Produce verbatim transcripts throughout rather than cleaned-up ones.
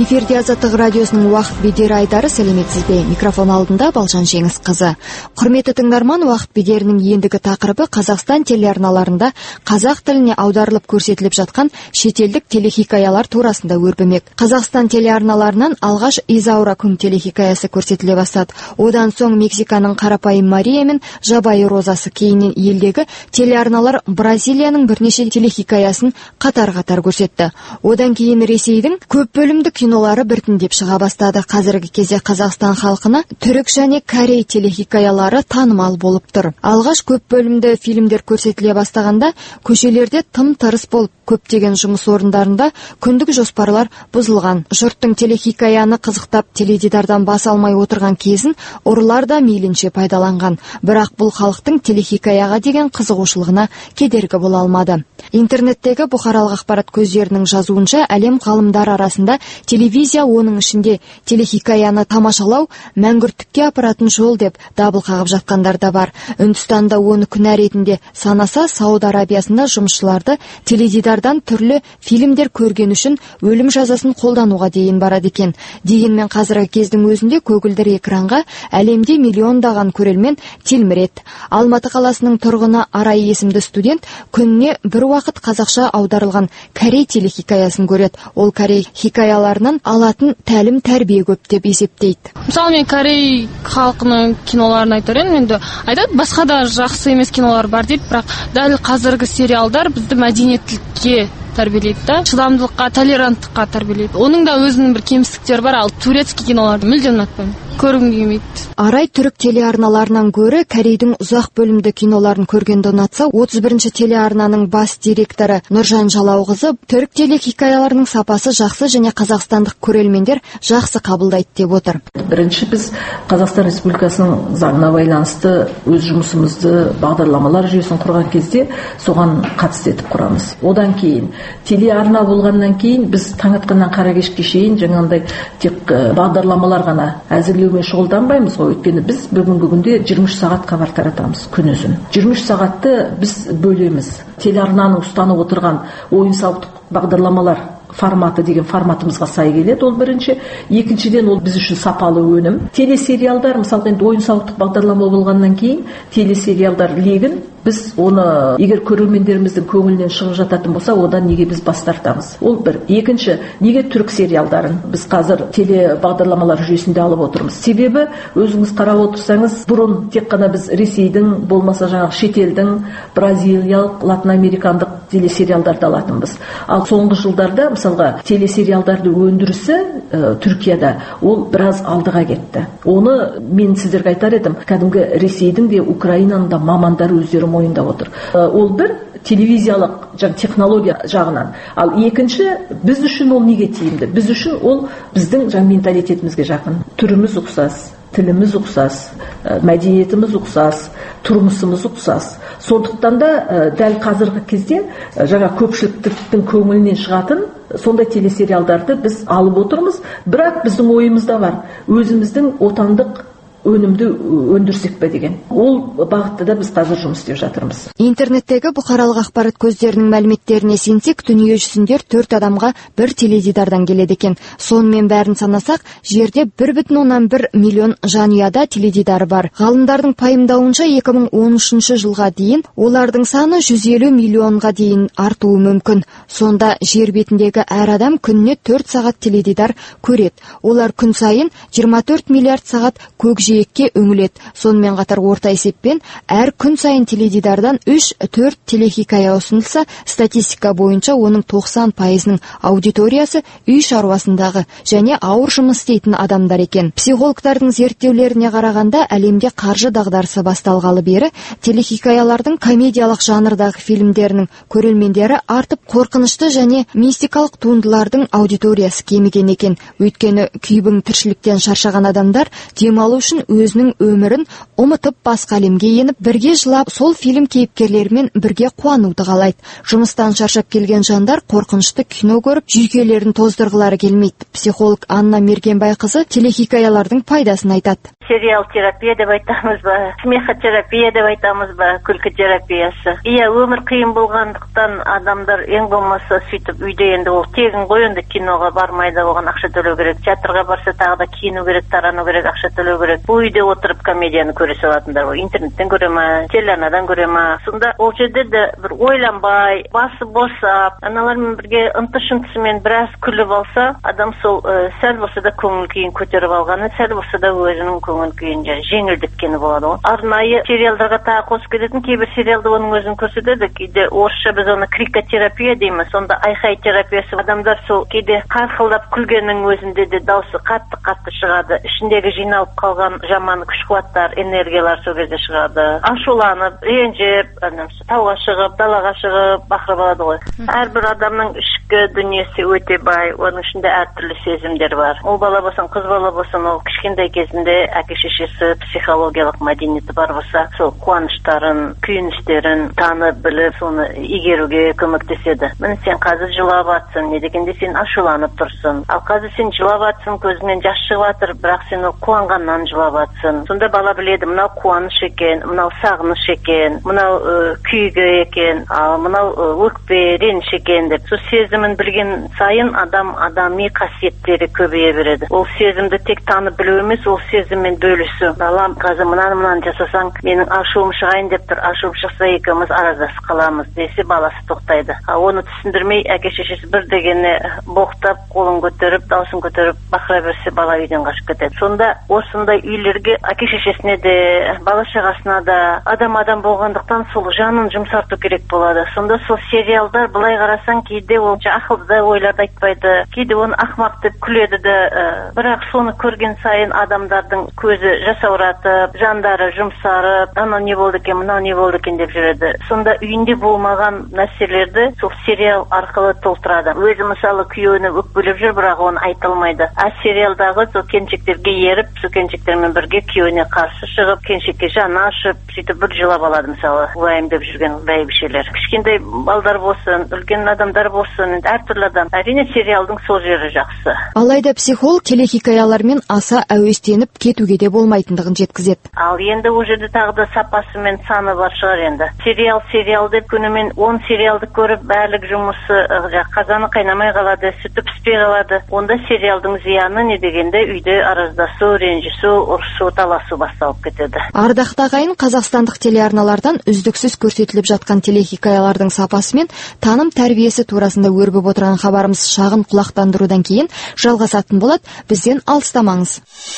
Эфирде Азаттық радиосының уақыт бедері айдары, сәлеметсіз бе? Микрофон алдында Балжан Жеңісқызы. Құрметті тыңдарман, уақыт бедерінің ендігі тақырыбы Қазақстан телеарналарында қазақ тіліне аударылып көрсетіліп жатқан шетелдік телехикаялар турасында өрбімек. Қазақстан телеарналарынан алғаш Изаура күн телехикаясы көрсетіле бастады. Одан соң Мексиканың Қарапайым Мария мен Жабайы Розасы, кейіннен елдегі телеарналар Бразилияның бірнеше телехикаясын қатар-қатар көрсетті. Одан кейін Ресейдің көп бөлімді кинолары біртіндеп шыға бастады. Қазіргі кезде Қазақстан халқына түрік және корей телехикаялары танымал болып тұр. Алғаш көп бөлімді фильмдер көрсетіле бастағанда көшелерде тым-тырыс болып, көптеген жұмыс орындарында күндік жоспарлар бұзылған. Жұрттың телехикаяны қызықтап теледидардан бас алмай отырған кезін ұрылар да мейлінше пайдаланған. Бірақ бұл халықтың телехикаяға деген қызығушылығына кедергі бола алмады. Интернеттегі бұқаралық ақпарат көздерінің жазуынша, әлем ғалымдар арасында телевизия, оның ішінде телехикаяны тамашалау мәңгүрттікке апаратын жол деп дабыл қағып жатқандар да бар. Үндістанда оны күнә ретінде санаса, Сауд Арабиясында жұмысшыларды теледидардан түрлі фильмдер көрген үшін өлім жазасын қолдануға дейін барады екен. Дегенмен қазіргі кездің өзінде көгілдір экранға әлемде миллиондаған көрермен телміреді. Алматы қаласының тұрғыны Арай есімді студент күніне бір уақыт қазақша аударылған корей телехикаясын көреді. Ол корей хикаяларынан алатын тәлім тәрбие көп деп есептейді. Мысалы, мен корей халқының киноларын айтар едім, енді айтады, басқа да жақсы емес кинолар бар дейді, бірақ дәл қазіргі сериалдар бізді мәдениеттілікке тәрбиелейді да, шыдамдылыққа, толеранттыққа тәрбиелейді. Оның да өзінің бір кемістіктері бар, ал турецкий киноларды мүлдем ұнатпаймын. Көргім келмейді. Арай түрік телеарналарынан гөрі корейдің ұзақ бөлімді киноларын көргенді ұнатса, отыз бірінші телеарнаның бас директоры Нұржан Жалауқызы түрік телехикаяларының сапасы жақсы және қазақстандық көрермендер жақсы қабылдайды деп отыр. Бірінші, біз Қазақстан Республикасының заңына байланысты өз жұмысымызды бағдарламалар жүйесін құрған кезде соған қатысты етіп құрамыз. Одан кейін телеарна болғаннан кейін біз таң атқаннан қара кешке шейін жаңағындай тек бағдарламалар ғана әзірлеумен шұғылданбаймыз ғой. Өйткені біз бүгінгі күнде жиырма үш сағат хабар таратамыз күнізін. жиырма үш сағатты біз бөлеміз. Телеарнаның ұстанып отырған ойын-сауықтық бағдарламалар форматы деген форматымызға сай келеді, ол бірінші. Екіншіден, ол біз үшін сапалы өнім. Телесериалдар, мысалы, енді ойын-сауықтық бағдарлама болғаннан кейін телесериалдар легін біз оны, егер көрермендеріміздің көңілінен шығып жататын болса, одан неге біз бас тартамыз? Ол бір. Екінші, неге түрік сериалдарын біз қазір теле бағдарламалар жүйесінде алып отырмыз? Себебі, өзіңіз қарап отырсаңыз, бұрын тек қана біз Ресейдің, болмаса жаңағы шетелдің, бразилиялық, латиноамерикандық телесериалдарды алатынбыз. Ал соңғы жылдарда, мысалға, телесериалдарды өндірісі ә, Түркияда ол біраз алдыға кетті. Оны мен сіздерге айтар едім, кәдімгі Ресейдің де, Украинаның да мамандары өздері мойындап отыр. Ол бір телевизиялық жаңа технология жағынан. Ал екінші, біз үшін ол неге тиімді? Біз үшін ол біздің жаңа менталитетімізге жақын. Түріміз ұқсас, тіліміз ұқсас, мәдениетіміз ұқсас, тұрмысымыз ұқсас. Сондықтан да дәл қазіргі кезде жаңа көпшіліктің көңілінен шығатын сондай телесериалдарды біз алып отырмыз. Бірақ біздің ойымызда бар, өзіміздің отандық өнімді өндірсек пе деген. Ол бағытта да біз қазір жұмыс істеп жатырмыз. Интернеттегі бұқаралық ақпарат көздерінің мәліметтеріне сенсек, дүние жүзінде төрт адамға бір теледидардан келеді екен. Сонымен бәрін санасақ, жерде бір бүтін оннан бір миллион жанұяда теледидары бар. Ғалымдардың пайымдауынша екі мың он үшінші жылға дейін олардың саны жүз елу миллионға дейін артуы мүмкін. Сонда жер бетіндегі әр адам күніне төрт сағат теледидар көреді. Олар күн сайын жиырма төрт миллиард сағат көк жиекке үңіледі. Сонымен қатар орта есеппен әр күн сайын теледидардан үш төрт телехикая ұсынылса, статистика бойынша оның тоқсан пайызының аудиториясы үй шаруасындағы және ауыр жұмыс істейтін адамдар екен. Психологтардың зерттеулеріне қарағанда, әлемде қаржы дағдарысы басталғалы бері телехикаялардың комедиялық жанрдағы фильмдерінің көрермендері артып, қорқынышты және мистикалық туындылардың аудиториясы кеміген екен. Өйткені күйбің тіршіліктен шаршаған адамдар демалу үшін өзінің өмірін ұмытып басқа әлемге еніп, бірге жылап, сол фильм кейіпкерлерімен бірге қуануды қалайды. Жұмыстан шаршап келген жандар қорқынышты кино көріп, жүйкелерін тоздырғылары келмейді. Психолог Анна Мергенбайқызы телехикаялардың пайдасын айтады. сериал терапия деп айтамыз ба, смехотерапия деп айтамыз ба, күлкі терапиясы. Иә, өмір қиын болғандықтан адамдар ең болмаса сөйтіп үйде, енді ол тегін ғой, енді киноға бармайды, оған ақша төлеу керек. Театрға барса тағы да киіну керек, тарану керек, ақша төлеу керек. Бұл үйде отырып комедияны көре салатындар ғой. Интернеттен көре ма, телеарнадан көре ма. Сонда ол жерде де бір ойланбай, басы босап, аналармен бірге ынты-шынтысымен біраз күліп алса, адам сол ә, сәл болса да көңіл күйін көтеріп алғаны, сәл болса да өзінің көңіл күйін жеңілдеткені болады ғой. Арнайы сериалдарға тағы қосып кететін, кейбір сериалды оның өзін көрсетеді, кейде орысша біз оны крикотерапия дейміз. Сонда айқай терапиясы, адамдар сол кейде қарқылдап күлгеннің өзінде де дауысы қатты-қатты шығады. Ішіндегі жиналып қалған жаман күш-қуаттар, энергиялар сол кезде шығады. Ашуланып, ренжіп, тауға шығып, далаға шығып, бақырып алады ғой. Әрбір адамның ішкі дүниесі өте бай, оның ішінде әртүрлі сезімдер бар. Ол бала болсын, қыз бала болсын, ол кішкентай кезінде әке-шешесі психологиялық мәдениеті бар болса, сол қуаныштарын, күйініштерін танып, біліп, соны игеруге көмектеседі. Міне сен қазір жылап атсың, не дегенде сен ашуланып тұрсың. Ал қазір сен жылап атсың, көзіңнен жас шығып жатыр, бірақ сен ол қуанғаннан жылап атсың. Сонда бала біледі, мынау қуаныш екен, мынау сағыныш екен, мынау ә, күйгі екен, ал мынау ә, өкпе, реніш екен деп. Сол сезімін білген сайын адам адами қасиеттері көбейе береді. Ол сезімді тек танып білу емес, ол сезіммен бөлісу. Балам, қазір мынаны мынаны жасасаң, менің ашуым шығайын деп тұр, ашуым шықса екеуміз араздасып қаламыз десе, баласы тоқтайды. Ал оны түсіндірмей, әке-шешесі бір дегеніне боқтап, қолын көтеріп, даусын көтеріп, бақыра берсе, бала үйден қашып кетеді. Сонда осындай үйлерге әке-шешесіне де, бала-шағасына да адам-адам болғандықтан сол жанын жұмсарту керек болады. Сонда сол сериалдар былай қарасаң, кейде ол ақылды ойларды айтпайды, кейде оны ақымақ деп күледі де, бірақ соны көрген сайын адамдардың көзі жасауратып, жандары жұмсарып, анау не болды екен, мынау не болды екен деп жүреді. Сонда үйінде болмаған нәрселерді сол сериал арқылы толтырады. Өзі мысалы күйеуіне өкпелеп жүр, бірақ оны айта алмайды. А сериалдағы сол келіншектерге еріп, сол келіншектермен бірге күйеуіне қарсы шығып, келіншекке жаны ашып, сөйтіп бір жылап алады мысалы, уайымдап жүрген бәйбішелер. Кішкентай балдар болсын, үлкен адамдар болсын, әртүрлі адам. Әрине сериалдың сол жері жақсы. Алайда психолог телехикаялармен аса әуестеніп кетуге де болмайтындығын жеткізеді. Ал енді ол жерде тағы да сапасы мен саны бар шығар енді. Сериал сериал деп күнімен он сериалды көріп, бәрлік жұмысы қазаны қайнамай қалады, сүті піспей қалады. Онда сериалдың зияны не дегенде үйде араздасу, ренжісу, ұрысу, таласу басталып кетеді. Ардақты ағайын, қазақстандық телеарналардан үздіксіз көрсетіліп жатқан телехикаялардың сапасы мен таным тәрбиесі турасында өрбіп отырған хабарымыз шағын құлақтандырудан кейін жалғасатын болады. Бізден алыстамаңыз.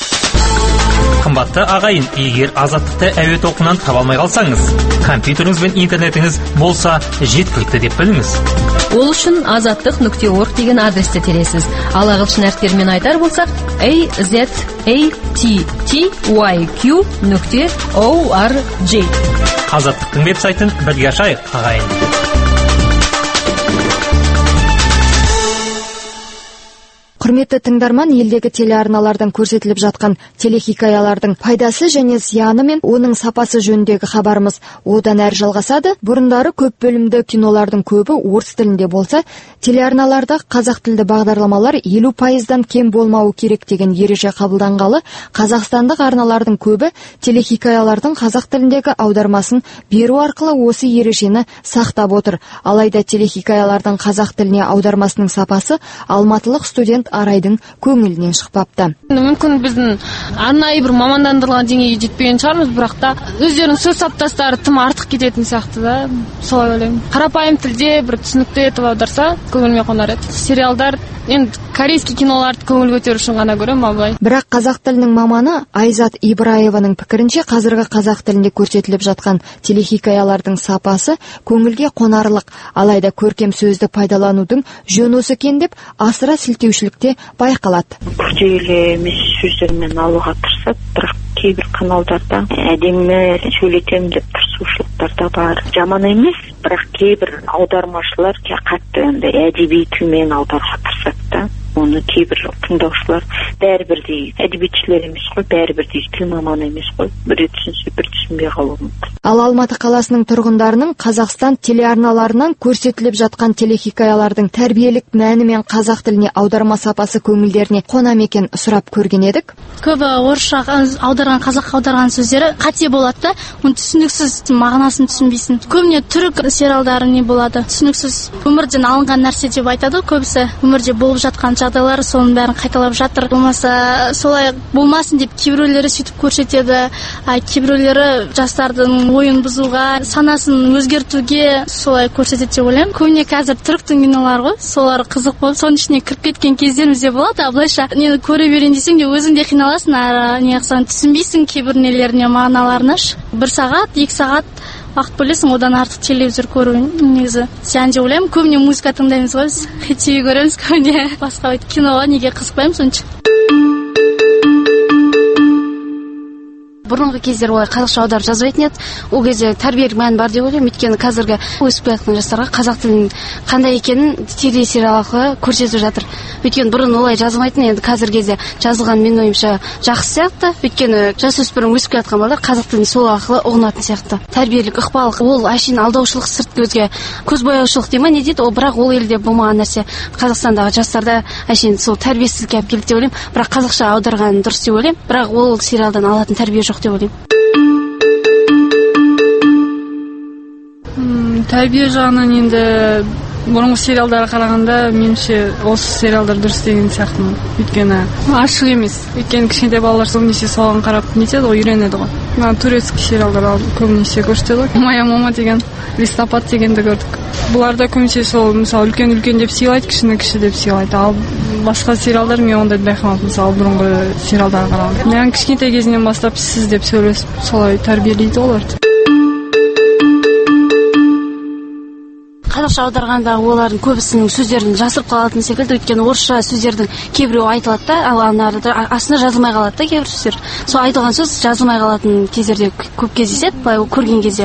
Қымбатты ағайын, егер азаттықты әуе толқынынан таба алмай қалсаңыз, компьютеріңіз бен интернетіңіз болса жеткілікті деп біліңіз. Ол үшін азаттық нүкте орг деген адресті тересіз. Ал ағылшын әріптерімен айтар болсақ, a z a t t y q нүкте org. Азаттықтың веб-сайтын бірге ашайық, ағайын. Құрметті тыңдарман, елдегі телеарналардан көрсетіліп жатқан телехикаялардың пайдасы және зияны мен оның сапасы жөніндегі хабарымыз одан әрі жалғасады. Бұрындары көп бөлімді кинолардың көбі орыс тілінде болса, телеарналарда қазақ тілді бағдарламалар елу пайыздан кем болмауы керек деген ереже қабылданғалы, қазақстандық арналардың көбі телехикаялардың қазақ тіліндегі аудармасын беру арқылы осы ережені сақтап отыр. Алайда телехикаялардың қазақ тіліне аудармасының сапасы алматылық студент Арайдың көңілінен шықпапты. Мүмкін біздің арнайы бір мамандандырылған деңгейге жетпеген шығармыз, бірақ та өздерінің сөз саптастары тым артық кететін сияқты да, солай ойлаймын. Қарапайым тілде бір түсінікті етіп аударса, көңіліме қонар еді. Сериалдар енді корейский киноларды көңіл көтеру үшін ғана көремін, абылай. Бірақ қазақ тілінің маманы Айзат Ибраеваның пікірінше, қазіргі қазақ тілінде көрсетіліп жатқан телехикаялардың сапасы көңілге қонарлық, алайда көркем сөзді пайдаланудың жөн осы екен деп асыра сілтеушілікте байқалады. Күрделі емес сөздермен алуға тырысады, бірақ кейбір каналдарда әдемі сөйлетем деп тырысушылықтар да бар. Жаман емес, бірақ кейбір аудармашылар қатты әдеби тілмен аударуға тырысады. да. Оны кейбір тыңдаушылар бәрі бірдей әдебиетшілер емес қой, бәрі бірдей тіл маманы емес қой. Бір түсінсе, бір түсінбей қалуы мүмкін. Ал Алматы қаласының тұрғындарының Қазақстан телеарналарынан көрсетіліп жатқан телехикаялардың тәрбиелік мәні мен қазақ тіліне аударма сапасы көңілдеріне қона ма екен сұрап көрген едік. Көбі орысша аударған, қазаққа аударған сөздері қате болады да, оны түсініксіз, мағынасын түсінбейсің. Көбіне түрік сериалдары не болады, түсініксіз. Өмірден алынған нәрсе деп айтады көбісі. Өмірде болып жатқан жағдайлар соның бәрін қайталап жатыр. Болмаса солай болмасын деп кейбіреулері сөйтіп көрсетеді. А кейбіреулері жастардың ойын бұзуға, санасын өзгертуге солай көрсетеді деп ойлаймын. Көбіне қазір түріктің кинолары ғой, солар қызық болып, соның ішіне кіріп кеткен кездеріміз де болады. Былайша нені көре берейін десең де өзің де қиналасың, не қылсаң түсінбейсің кейбір нелеріне, мағыналарына. Бір сағат, екі сағат уақыт бөлесің, одан артық телевизор көру негізі зиян деп ойлаймын. Көбіне музыка тыңдаймыз ғой біз, ТВ көреміз, көбіне басқа киноға неге қызықпаймыз сонша. Бұрынғы кездер олай қазақша аударып жазбайтын еді. Ол кезде тәрбиелік мән бар деп ойлаймын. Өйткені қазіргі өсіп келе жастарға қазақ тілінің қандай екенін телесериал арқылы көрсетіп жатыр. Өйткені бұрын олай жазылмайтын, енді қазіргі кезде жазылған менің ойымша жақсы сияқты. Өйткені жасөспірім өсіп келе жатқан балалар қазақ тілін сол арқылы ұғынатын сияқты. Тәрбиелік ықпал, ол әшейін алдаушылық, сырт көзге көзбояушылық дей ма не дейді, ол бірақ ол елде болмаған нәрсе. Қазақстандағы жастарда әшейін сол тәрбиесіздікке алып келді деп ойлаймын. Бірақ қазақша аударған дұрыс деп ойлаймын. Бірақ ол сериалдан алатын тәрбие жоқ деп ойлаймын. Тәрбие жағынан енді бұрынғы сериалдарға қарағанда меніңше осы сериалдар дұрыс деген сияқты. Өйткені ашық емес. Өйткені кішкентай балалар көбінесе соған қарап нетеді ғой, үйренеді ғой. Мына турецкий сериалдар көбінесе көрсетеді ғой. Моя мама деген, листопад дегенді көрдік. Бұларда көбінесе сол мысалы үлкен-үлкен деп сыйлайды, кішіні-кіші деп сыйлайды. Ал басқа сериалдар мен ондайды байқамадым, мысалы бұрынғы сериалдарға қарағанда. Мен кішкентай кезінен бастап сіз деп сөйлесіп солай тәрбиелейді оларды. Қазақша аударғанда олардың көбісінің сөздерін жасырып қалатын секілді. Өйткені орысша сөздердің кейбіреуі айтылады да, ал анарда астына жазылмай қалады да кейбір сөздер. Сол айтылған сөз жазылмай қалатын кездерде көп кездеседі, былай көрген кезде.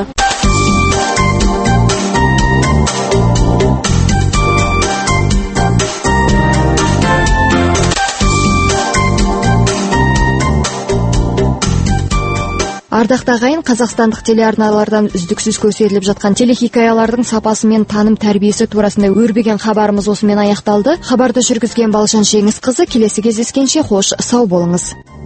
Ардақты ағайын, қазақстандық телеарналардан үздіксіз көрсетіліп жатқан телехикаялардың сапасы мен таным тәрбиесі турасында өрбіген хабарымыз осымен аяқталды. Хабарды жүргізген Балшан Жеңісқызы, келесі кездескенше қош сау болыңыз.